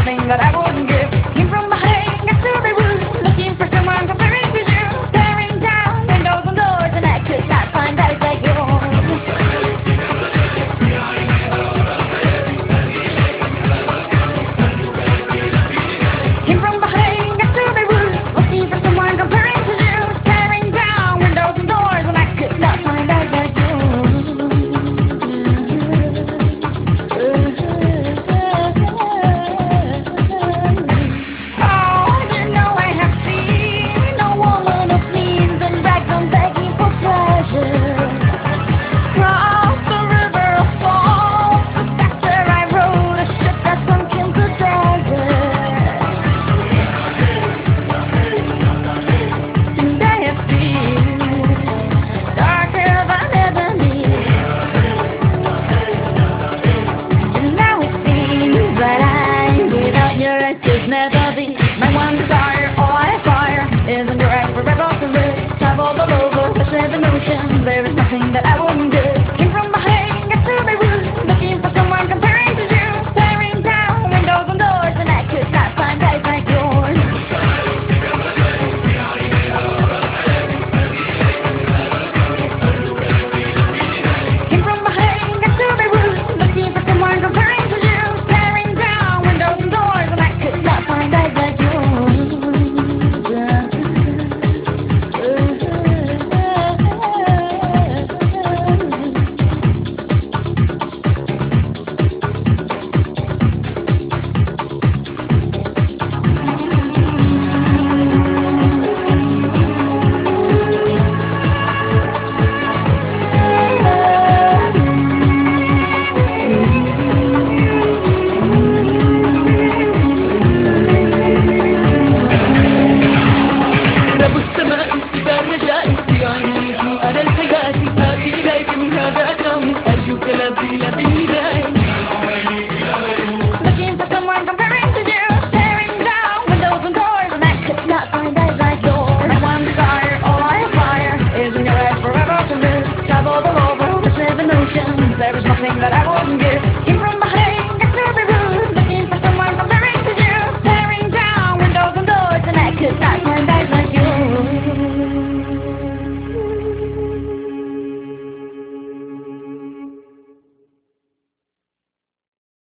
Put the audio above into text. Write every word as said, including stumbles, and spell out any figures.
nothing that I wouldn't give. Came from Bahrain, got to Beirut, looking for someone comparing to you. Tearing down windows and doors, and I could not find eyes like yours. Came from Bahrain, got to Beirut, looking for someone comparing to you. Tearing down windows and doors, and I could not find eyes like yours. Oh, you know I have seen a woman who cleans and brags on begging for pleasure. Cross the river of salt, just after I rode a ship that sunk into desert. And I have seen darker than ebony. And now it seems that I, without your eyes, could never